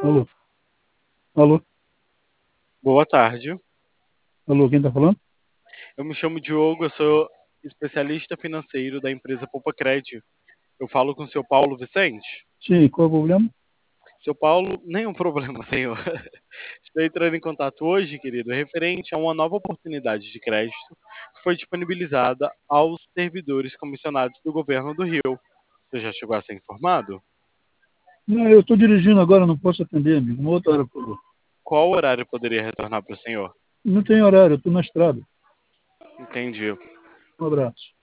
Alô, alô, Boa tarde. alô, quem tá falando? Eu me chamo Diogo, eu sou especialista financeiro da empresa Poupa Crédito. Eu falo com o seu Paulo Vicente. Sim, qual é o problema? Seu Paulo, nenhum problema, senhor. Estou entrando em contato hoje, querido, referente a uma nova oportunidade de crédito que foi disponibilizada aos servidores comissionados do governo do Rio. Você já chegou a ser informado? Não, eu estou dirigindo agora, não posso atender, amigo. Uma outra hora, por favor. Qual horário poderia retornar para o senhor? Não tem horário, eu estou na estrada. Entendi. Um abraço.